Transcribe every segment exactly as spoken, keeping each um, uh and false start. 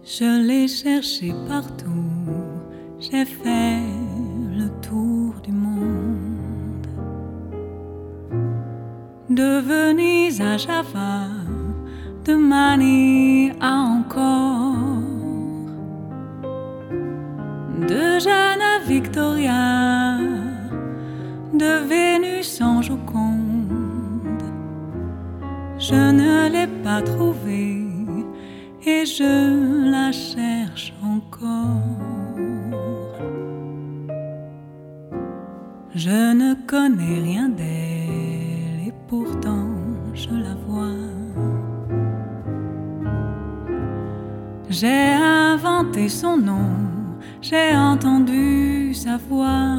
Je l'ai cherché partout, j'ai fait le tour du monde. De Venise à Java, de Manille à encore, de Jeanne à Victoria, de Vénus en Joconde. Je ne l'ai pas trouvée et je la cherche encore. Je ne connais rien d'elle et pourtant je la vois. J'ai inventé son nom, j'ai entendu sa voix.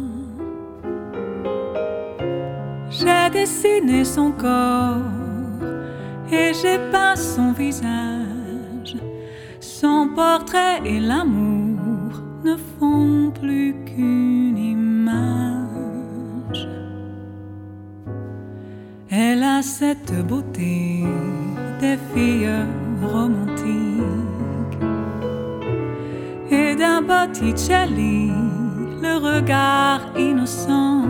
J'ai dessiné son corps et j'ai peint son visage. Son portrait et l'amour ne font plus qu'une image. Elle a cette beauté des filles romantiques et d'un Botticelli le regard innocent.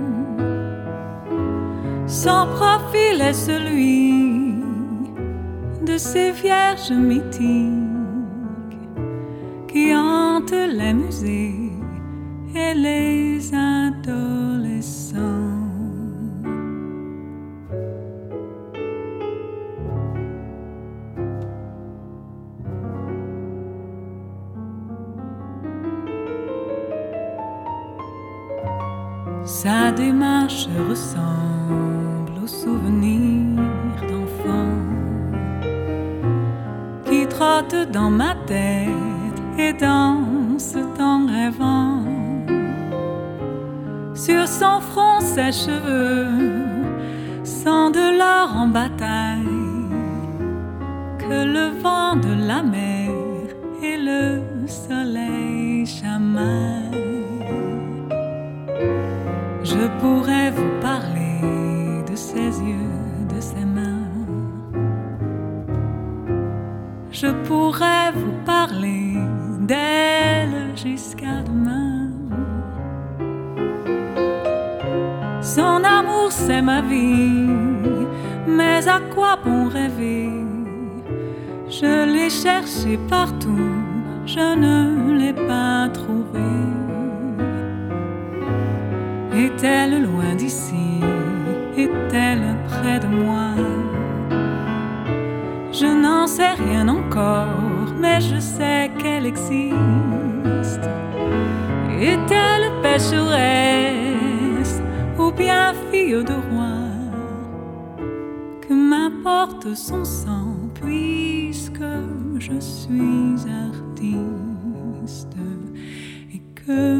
Son profil est celui de ces vierges mythiques qui hantent les musées et les adolescents. Sa démarche ressemble aux souvenirs d'enfants qui trottent dans ma tête et dansent en rêvant. Sur son front, ses cheveux sont de l'or en bataille que le vent de la mer et le soleil chamaillent. Je pourrais vous parler de ses yeux, de ses mains. Je pourrais vous parler d'elle jusqu'à demain. Son amour c'est ma vie, mais à quoi bon rêver? Je l'ai cherché partout, je ne l'ai pas trouvée. Est-elle loin d'ici? Est-elle près de moi? Je n'en sais rien encore, mais je sais qu'elle existe. Est-elle pécheresse ou bien fille de roi? Que m'importe son sang, puisque je suis artiste et que